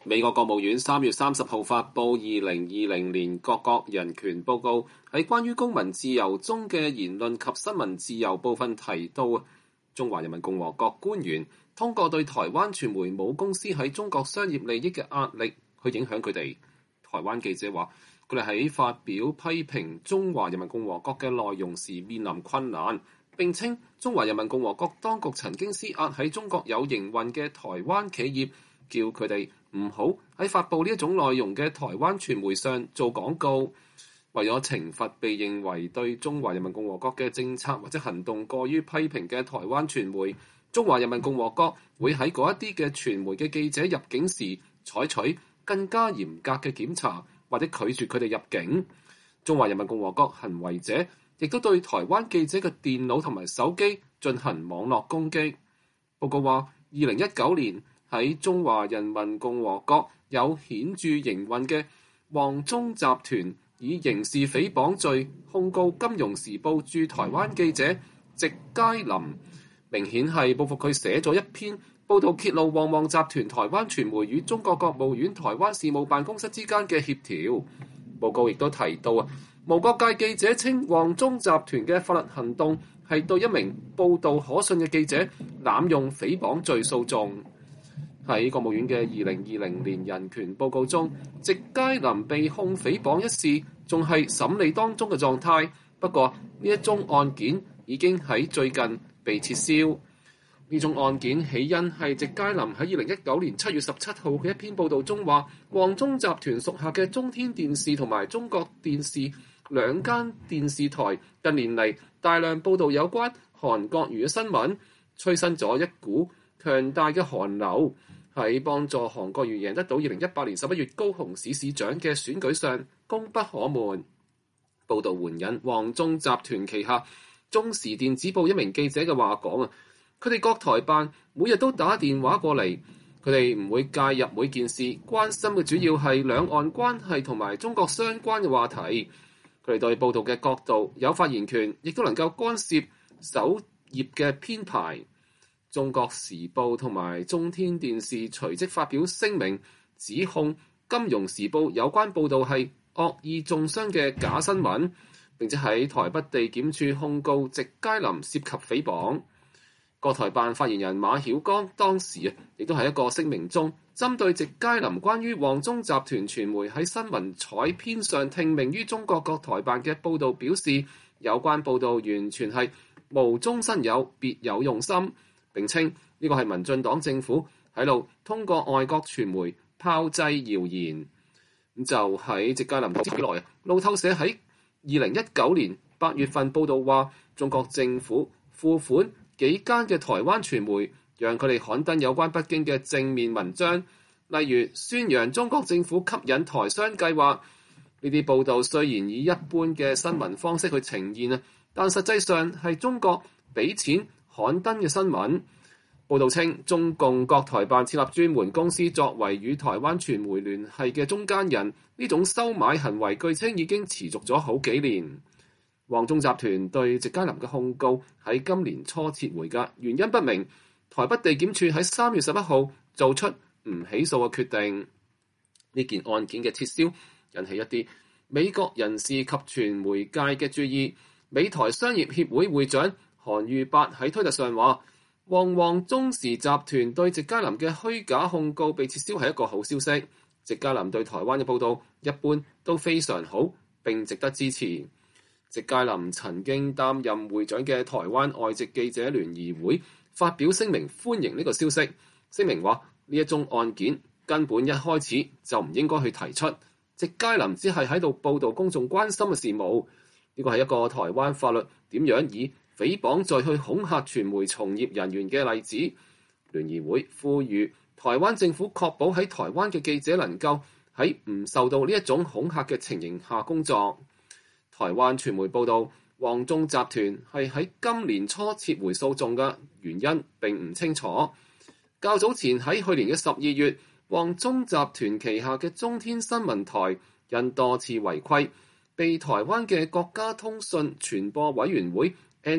美國國務院3月30號發布2020年各國人權報告，喺關於公民自由中嘅言論及新聞自由部分提到，中華人民共和國官員通過對台灣傳媒母公司喺中國商業利益嘅壓力去影響佢哋。台灣記者話，佢哋喺發表批評中華人民共和國嘅內容時面臨困難，並稱中華人民共和國當局曾經施壓喺中國有營運嘅台灣企業，叫佢哋唔好喺發布呢一種內容嘅台灣傳媒上做廣告。為咗懲罰被認為對中華人民共和國嘅政策或者行動過於批評嘅台灣傳媒，中華人民共和國會喺嗰一啲嘅傳媒嘅記者入境時採取更加嚴格嘅檢查，或者拒絕佢哋入境。中華人民共和國行為者亦都對台灣記者嘅電腦同埋手機進行網絡攻擊。報告話，2019年喺中華人民共和國有顯著營運嘅旺中集團以刑事誹謗罪控告《金融時報》駐台灣記者席佳林，明顯係報復佢寫咗一篇報導揭露旺旺集團台灣傳媒與中國國務院台灣事務辦公室之間嘅協調。報告亦都提到無國界記者稱旺中集團嘅法律行動係對一名報導可信嘅記者濫用誹謗罪訴訟。喺國務院嘅2020年人權報告中，席佳林被控誹謗一事仲係審理當中嘅狀態，不過呢一宗案件已經喺最近被撤銷。呢種案件起因係席佳林喺2019年7月17號嘅一篇報導中話，旺中集團屬下嘅中天電視同埋中國電視兩間電視台近年嚟大量報導有關韓國瑜嘅新聞，催生咗一股強大嘅韓流，喺幫助韓國瑜贏得到2018年11月高雄市市長嘅選舉上功不可沒。報導援引旺中集團旗下中時電子報一名記者嘅話講，佢哋國台辦每日都打電話過嚟，佢哋唔會介入每件事，關心嘅主要係兩岸關係同埋中國相關嘅話題。佢哋對報導嘅角度有發言權，亦都能夠干涉首頁嘅編排。中國時報同埋中天電視隨即發表聲明，指控金融時報有關報導係惡意中傷嘅假新聞，並且喺台北地檢署控告席佳林涉及誹謗。國台辦發言人馬曉光當時亦都喺一個聲明中，針對席佳林關於旺中集團傳媒喺新聞採編上聽命於中國國台辦嘅報導表示，有關報導完全係無中生有，別有用心。並稱呢個係民進黨政府喺度通過外國傳媒炮製謠言。咁就喺席佳林之內，路透社喺2019年8月份報導話，中國政府付款幾間嘅台灣傳媒，讓佢哋刊登有關北京嘅正面文章，例如宣揚中國政府吸引台商計劃。呢啲報導雖然以一般嘅新聞方式去呈現，但實際上係中國俾錢刊登嘅新聞。報導稱，中共國台辦設立專門公司作為與台灣傳媒聯繫嘅中間人，呢種收買行為據稱已經持續咗好幾年。旺中集團對席佳林嘅控告喺今年初撤回嘅原因不明，台北地檢署喺3月11號做出唔起訴嘅決定。呢件案件嘅撤銷引起一啲美國人士及傳媒界嘅注意。美台商業協會會長韓愈伯喺推特上話，旺中時集團對席佳林嘅虛假控告被撤銷係一個好消息。席佳林對台灣嘅報導一般都非常好，並值得支持。席佳林曾經擔任會長嘅台灣外籍記者聯誼會發表聲明歡迎呢個消息。聲明話，呢一宗案件根本一開始就唔應該去提出，席佳林只係喺度報導公眾關心嘅事務。呢個係一個台灣法律點樣以誹謗罪去恐嚇傳媒從業人員嘅例子。聯誼會呼籲台灣政府確保喺台灣嘅記者能夠喺唔受到呢一種恐嚇嘅情形下工作。台灣傳媒報道，旺中集團係喺今年初撤回訴訟嘅原因並唔清楚。較早前喺去年嘅12月，旺中集團旗下嘅中天新聞台因多次違規，被台灣嘅國家通訊傳播委員會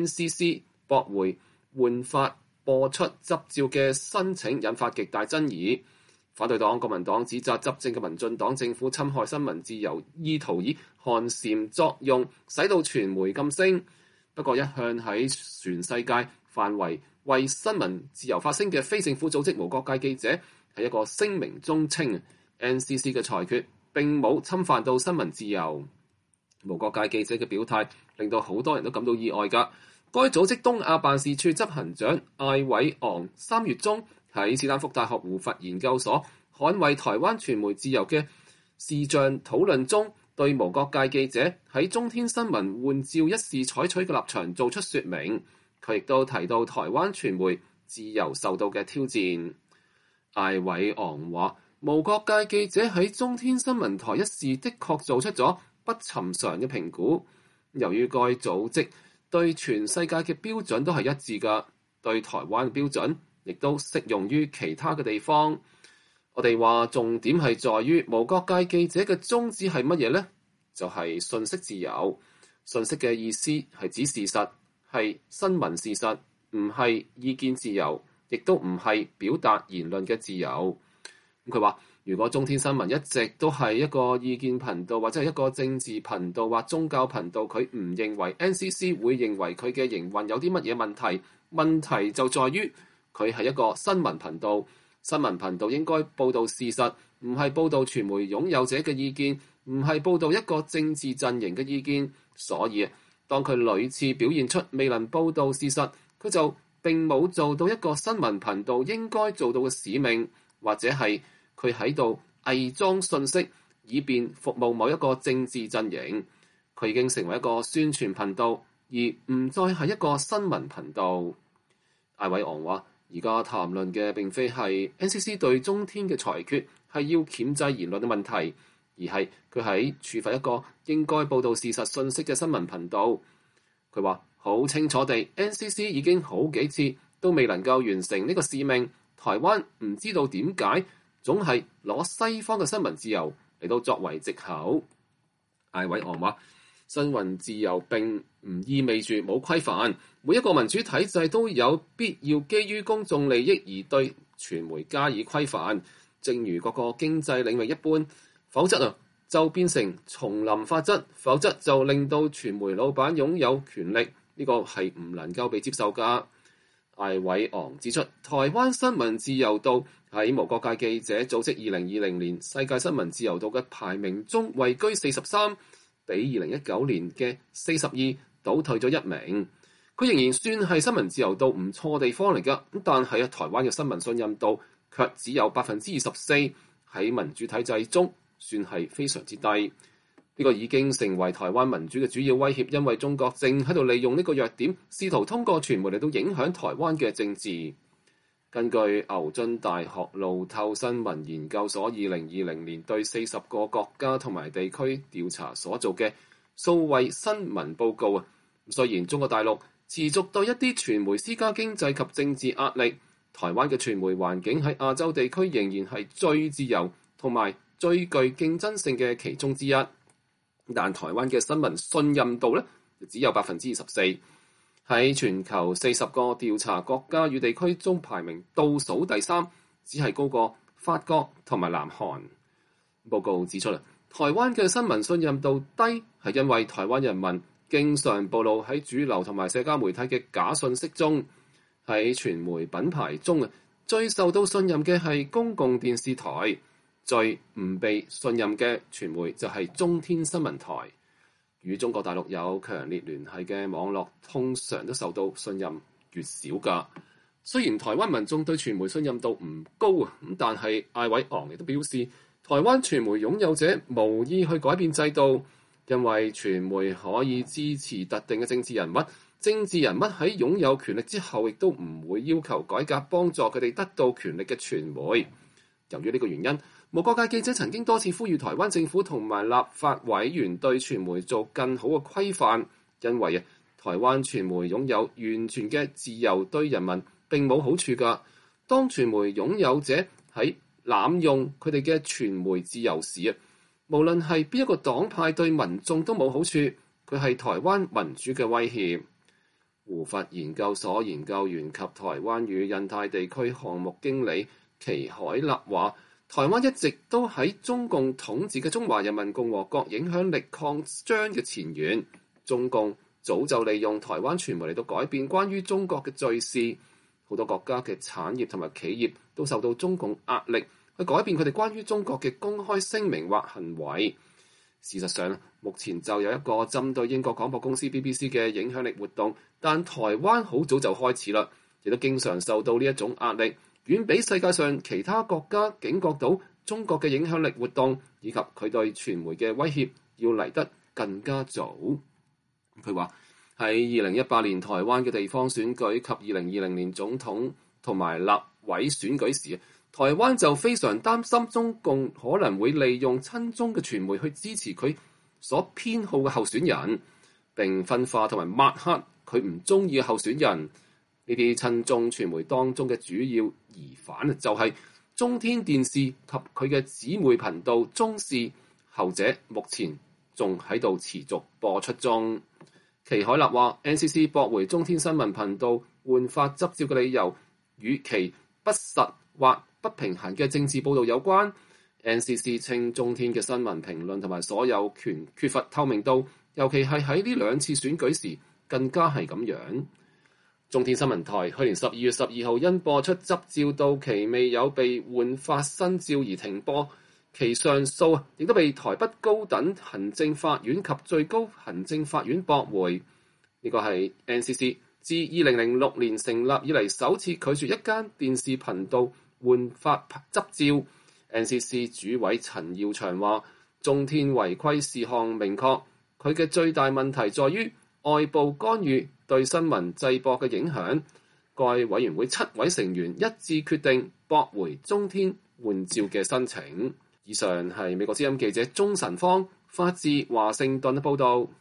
NCC 駁回換發播出執照嘅申請，引發極大爭議。 反對黨國民黨指責執政嘅民進黨政府侵害新聞自由，意圖以寒蟬作用，使到傳媒噤聲。不過一向喺全世界範圍為新聞自由發聲嘅非政府組織無國界記者喺一個聲明中稱 NCC 嘅裁決並冇侵犯到新聞自由。無國界記者嘅表態令到好多人都感到意外㗎。該組織東亞辦事處執行長艾偉昂3月中喺斯坦福大學胡佛研究所捍衛台灣傳媒自由嘅視像討論中，對無國界記者喺中天新聞換照一事採取嘅立場做出說明。佢亦都提到台灣傳媒自由受到嘅挑戰。艾偉昂話：無國界記者喺中天新聞台一事的確做出咗不尋常嘅評估。由於該組織對全世界嘅標準都係一致㗎，對台灣嘅標準亦都適用於其他嘅地方。我哋話重點係在於無國界記者嘅宗旨係乜嘢呢？就係信息自由。信息嘅意思係指事實，係新聞事實，唔係意見自由，亦都唔係表達言論嘅自由。佢話：如果中天新聞一直都係一個意見頻道，或者係一個政治頻道或宗教頻道，佢唔認為 NCC 會認為佢嘅營運有啲乜嘢問題。問題就在於佢係一個新聞頻道，新聞頻道應該報導事實，唔係報導傳媒擁有者嘅意見，唔係報導一個政治陣營嘅意見。所以當佢屢次表現出未能報導事實，佢就並冇做到一個新聞頻道應該做到嘅使命，或者係佢喺度偽裝信息，以便服務某一個政治陣營。佢已經成為一個宣傳頻道，而唔再係一個新聞頻道。艾偉昂話：而家談論嘅並非係 NCC 對中天嘅裁決係要鉗制言論嘅問題，而係佢喺處罰一個應該報導事實信息嘅新聞頻道。佢話好清楚地 NCC 已經好幾次都未能夠完成呢個使命。台灣唔知道點解總係攞西方嘅新聞自由嚟到作為藉口。艾偉昂話：新聞自由並唔意味住冇規範，每一個民主體制都有必要基於公眾利益而對傳媒加以規範，正如各個經濟領域一般。否則就變成叢林法則，否則就令到傳媒老闆擁有權力，呢個係唔能夠被接受㗎。艾偉昂指出，台灣新聞自由度喺無國界記者組織2020年世界新聞自由度嘅排名中位居43，比2019年嘅42倒退咗1名。佢仍然算係新聞自由度唔錯地方嚟㗎，但係台灣嘅新聞信任度卻只有24%，喺民主體制中算係非常之低。呢個已經成為台灣民主嘅主要威脅，因為中國正喺度利用呢個弱點，試圖通過傳媒嚟到影響台灣嘅政治。根據牛津大學路透新聞研究所2020年對40個國家同埋地區調查所做嘅數位新聞報告啊，雖然中國大陸持續對一啲傳媒施加經濟及政治壓力，台灣嘅傳媒環境喺亞洲地區仍然係最自由同埋最具競爭性嘅其中之一。但台灣嘅新聞信任度咧，只有24%，喺全球40個調查國家與地區中排名倒數第3，只係高過法國同埋南韓。報告指出啦，台灣嘅新聞信任度低，係因為台灣人民經常暴露喺主流同埋社交媒體嘅假信息中。喺傳媒品牌中啊，最受到信任嘅係公共電視台。最唔被信任嘅傳媒就係中天新聞台。與中國大陸有強烈聯繫嘅網絡通常都受到信任越少㗎。雖然台灣民眾對傳媒信任度唔高啊，但係艾偉昂亦都表示，台灣傳媒擁有者無意去改變制度，因為傳媒可以支持特定嘅政治人物，政治人物喺擁有權力之後亦都唔會要求改革幫助佢哋得到權力嘅傳媒。由於呢個原因，無國界記者曾經多次呼籲台灣政府同埋立法委員對傳媒做更好嘅規範，因為台灣傳媒擁有完全嘅自由對人民並冇好處㗎。當傳媒擁有者喺濫用佢哋嘅傳媒自由時，無論係邊一個黨派對民眾都冇好處，佢係台灣民主嘅威脅。胡佛研究所研究員及台灣與印太地區項目經理祁凱立話： 台灣一直都喺中共統治嘅中華人民共和國影響力擴張嘅前沿。中共早就利用台灣傳媒嚟到改變關於中國嘅敘事，好多國家嘅產業同埋企業都受到中共壓力去改變佢哋關於中國嘅公開聲明或行為。事實上，目前就有一個針對英國廣播公司 BBC 嘅影響力活動，但台灣好早就開始啦，亦都經常受到呢一種壓力，遠比世界上其他國家警覺到中國嘅影響力活動以及佢對傳媒嘅威脅要嚟得更加早。佢話喺2018年台灣嘅地方選舉及2020年總統同埋立委選舉時，台灣就非常擔心中共可能會利用親中嘅傳媒去支持佢所偏好嘅候選人，並分化同埋抹黑佢唔中意嘅候選人。呢啲親中傳媒當中嘅主要疑犯就係中天電視及佢嘅姊妹頻道中視，後者目前仲喺度持續播出中。祁凱立話 NCC 駁回中天新聞頻道換發執照嘅理由與其不實或不平衡嘅政治報導有關。NCC 稱中天嘅新聞評論同埋所有權缺乏透明度，尤其係喺呢兩次選舉時更加係咁樣。中天新聞台去年12月12號因播出執照到期未有被換發新照而停播，其上訴亦都被台北高等行政法院及最高行政法院駁回。呢個係 NCC 自2006年成立以嚟首次拒絕一間電視頻道換發執照。NCC 主委陳耀祥話：中天違規事項明確，佢嘅最大問題在於外部干預對新聞製播嘅影響。該委員會7位成員一致決定駁回中天換照嘅申請。以上係美國之音記者鍾晨芳發自華盛頓報導。